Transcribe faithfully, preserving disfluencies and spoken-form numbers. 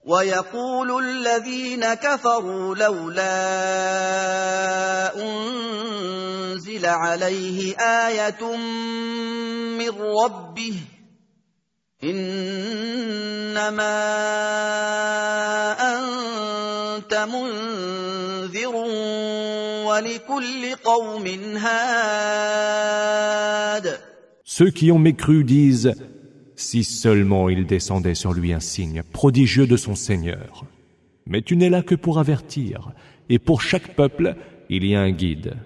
ويقول الذين كفروا لولا أنزل عليه آية من ربه إنما أنت منذر ولكل قوم هاد. Ceux qui ont mécru disent: si seulement il descendait sur lui un signe prodigieux de son Seigneur. Mais tu n'es là que pour avertir, et pour chaque peuple, il y a un guide.